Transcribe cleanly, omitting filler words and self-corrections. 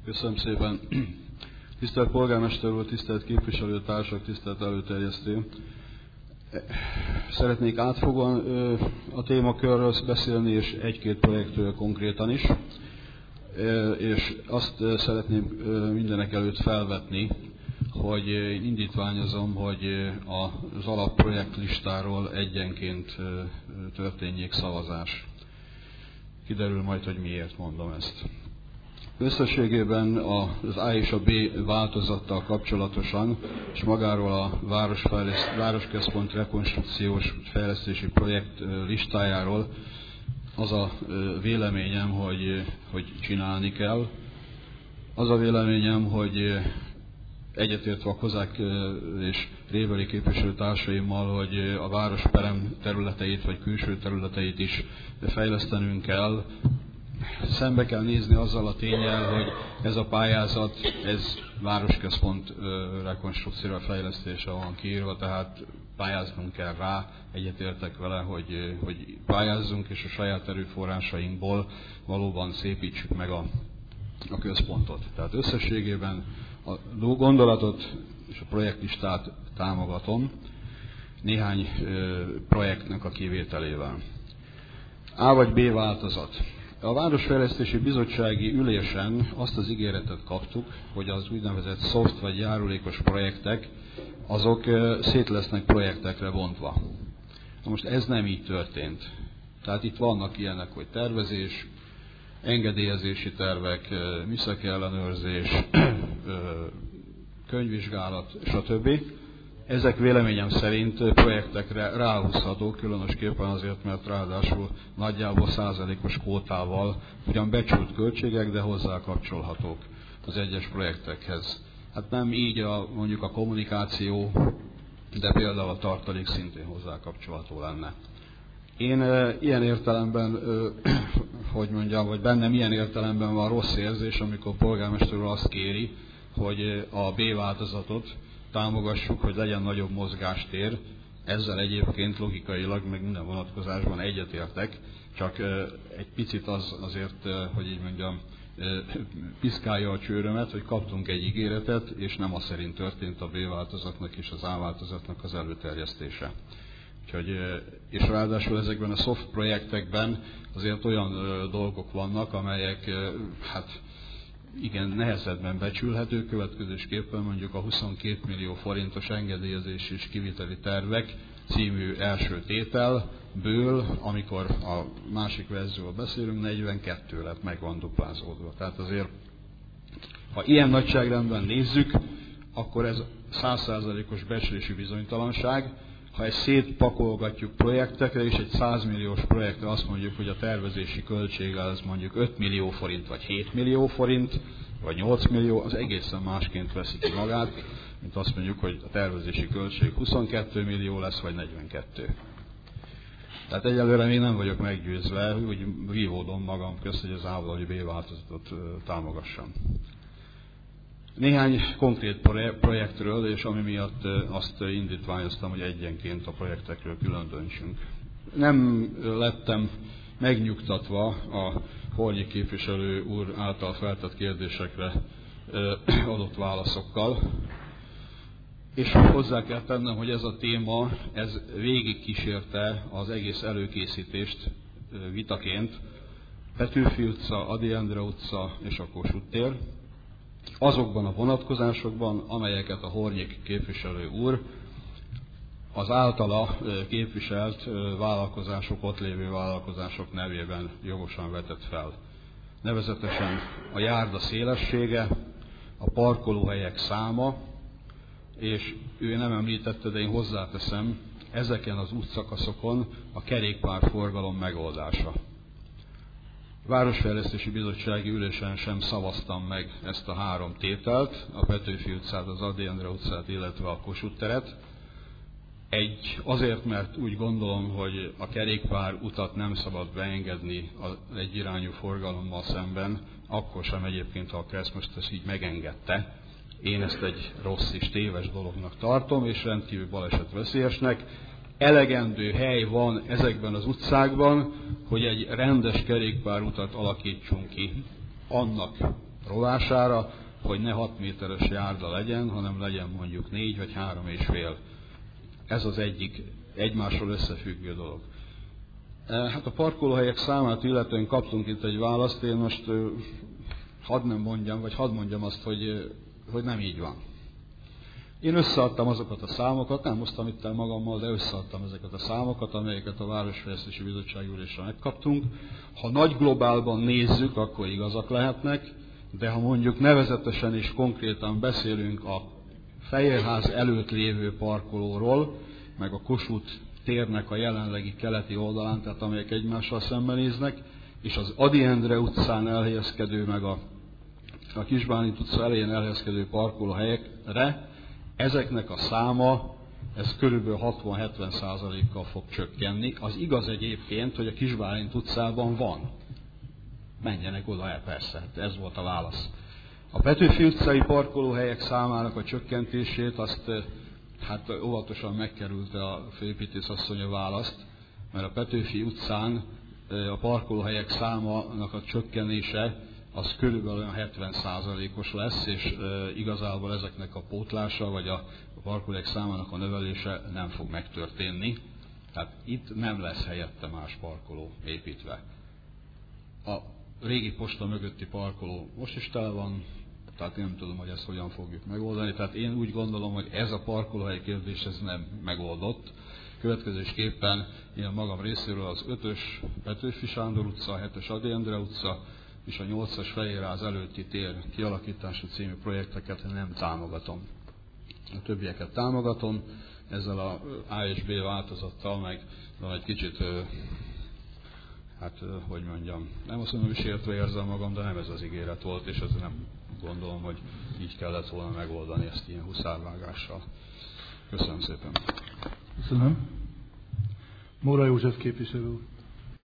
Köszönöm szépen. Tisztelt polgármester úr, tisztelt képviselőtársak, tisztelt előterjesztő. Szeretnék átfogóan a témakörről beszélni, és egy-két projektről konkrétan is. És azt szeretném mindenek előtt felvetni, hogy indítványozom, hogy az alapprojekt listáról egyenként történjék szavazás. Kiderül majd, hogy miért mondom ezt. Összességében az A és a B változattal kapcsolatosan, és magáról a Városközpont rekonstrukciós fejlesztési projekt listájáról az a véleményem, hogy csinálni kell. Az a véleményem, hogy egyetértve a kozák és réveli képviselőtársaimmal, hogy a városperem területeit vagy külső területeit is fejlesztenünk kell. Szembe kell nézni azzal a ténnyel, hogy ez a pályázat, ez városközpont rekonstrukcióra, fejlesztése van kiírva, tehát pályáznunk kell rá, egyetértek vele, hogy pályázzunk, és a saját erőforrásainkból valóban szépítsük meg a központot. Tehát összességében a gondolatot és a projektlistát támogatom néhány projektnek a kivételével. A vagy B változat. A Városfejlesztési Bizottsági ülésen azt az ígéretet kaptuk, hogy az úgynevezett soft vagy járulékos projektek, azok szét lesznek projektekre bontva. Na most ez nem így történt. Tehát itt vannak ilyenek, hogy tervezés, engedélyezési tervek, műszaki ellenőrzés, könyvvizsgálat, stb. Ezek véleményem szerint projektekre ráhúzhatók, különösképpen azért, mert ráadásul nagyjából százalékos kvótával ugyan becsült költségek, de hozzá kapcsolhatók az egyes projektekhez. Hát nem így mondjuk a kommunikáció, de például a tartalék szintén hozzá kapcsolható lenne. Én ilyen értelemben, vagy bennem ilyen értelemben van rossz érzés, amikor a polgármester úr azt kéri, hogy a B változatot támogassuk, hogy legyen nagyobb mozgástér. Ezzel egyébként logikailag, meg minden vonatkozásban egyetértek, csak egy picit azért, hogy így mondjam, piszkálja a csőrömet, hogy kaptunk egy ígéretet, és nem az szerint történt a B változatnak és az A változatnak az előterjesztése. És ráadásul ezekben a soft projektekben azért olyan dolgok vannak, amelyek igen, nehezebben becsülhető, következésképpen mondjuk a 22 millió forintos engedélyezés és kiviteli tervek című első tételből, amikor a másik verzióval beszélünk, 42 lett, meg van duplázódva. Tehát azért, ha ilyen nagyságrendben nézzük, akkor ez 100%-os becslési bizonytalanság. Ha ezt szétpakolgatjuk projektekre, és egy 100 milliós projektre azt mondjuk, hogy a tervezési költsége az mondjuk 5 millió forint, vagy 7 millió forint, vagy 8 millió, az egészen másként veszi ki magát, mint azt mondjuk, hogy a tervezési költség 22 millió lesz, vagy 42. Tehát egyelőre még nem vagyok meggyőzve, hogy vívódom magam közt, hogy az A vagy B változatot támogassam. Néhány konkrét projektről, és ami miatt azt indítványoztam, hogy egyenként a projektekről külön döntsünk. Nem lettem megnyugtatva a Hornyi képviselő úr által feltett kérdésekre adott válaszokkal, és hozzá kell tennem, hogy ez a téma, ez végigkísérte az egész előkészítést vitaként, Petőfi utca, Ady Endre utca és a Kossuth tér, azokban a vonatkozásokban, amelyeket a Hornyik képviselő úr az általa képviselt vállalkozások, ott lévő vállalkozások nevében jogosan vetett fel. Nevezetesen a járda szélessége, a parkolóhelyek száma, és ő nem említette, de én hozzáteszem, ezeken az útszakaszokon a kerékpárforgalom megoldása. Városfejlesztési Bizottsági ülésen sem szavaztam meg ezt a három tételt, a Petőfi utcát, az Ady Endre utcát, illetve a Kossuth teret. Azért, mert úgy gondolom, hogy a kerékpár utat nem szabad beengedni az egyirányú forgalommal szemben, akkor sem egyébként, ha a KRESZ most ezt így megengedte. Én ezt egy rossz és téves dolognak tartom, és rendkívül balesetveszélyesnek. Elegendő hely van ezekben az utcákban, hogy egy rendes kerékpárutat alakítsunk ki annak rovására, hogy ne 6 méteres járda legyen, hanem legyen mondjuk 4 vagy 3,5. Ez az egyik egymással összefüggő dolog. Hát a parkolóhelyek számát illetően kaptunk itt egy választ, én most hadd mondjam azt, hogy nem így van. Én összeadtam azokat a számokat, nem hoztam itt el magammal, de összeadtam ezeket a számokat, amelyeket a Városfejlesztési Bizottság ülésre megkaptunk. Ha nagy globálban nézzük, akkor igazak lehetnek, de ha mondjuk nevezetesen és konkrétan beszélünk a Fehérház előtt lévő parkolóról, meg a Kossuth térnek a jelenlegi keleti oldalán, tehát amelyek egymással szembenéznek, és az Ady Endre utcán elhelyezkedő, meg a Kis-Bálint utca elején elhelyezkedő parkolóhelyekre, ezeknek a száma, ez körülbelül 60-70%-kal fog csökkenni. Az igaz egyébként, hogy a Kis-Bálint utcában van. Menjenek oda el, persze, ez volt a válasz. A Petőfi utcai parkolóhelyek számának a csökkentését, azt hát óvatosan megkerülte a főépítész asszony a választ, mert a Petőfi utcán a parkolóhelyek számának a csökkenése az körülbelül olyan 70%-os lesz, és igazából ezeknek a pótlása, vagy a parkolóhelyek számának a növelése nem fog megtörténni. Tehát itt nem lesz helyette más parkoló építve. A régi posta mögötti parkoló most is tele van, tehát én nem tudom, hogy ezt hogyan fogjuk megoldani. Tehát én úgy gondolom, hogy ez a parkolóhely kérdés ez nem megoldott. Következésképpen én magam részéről az 5-ös Petőfi Sándor utca, a 7-es Ady Endre utca és a 8-as Fehérház előtti tér kialakítása című projekteket nem támogatom. A többieket támogatom, ezzel a A és B változattal meg egy kicsit, hogy mondjam, nem azt mondom, hogy sértve érzem magam, de nem ez az ígéret volt, és ez nem gondolom, hogy így kellett volna megoldani ezt ilyen huszárvágással. Köszönöm szépen. Köszönöm. Móra József képviselő úr.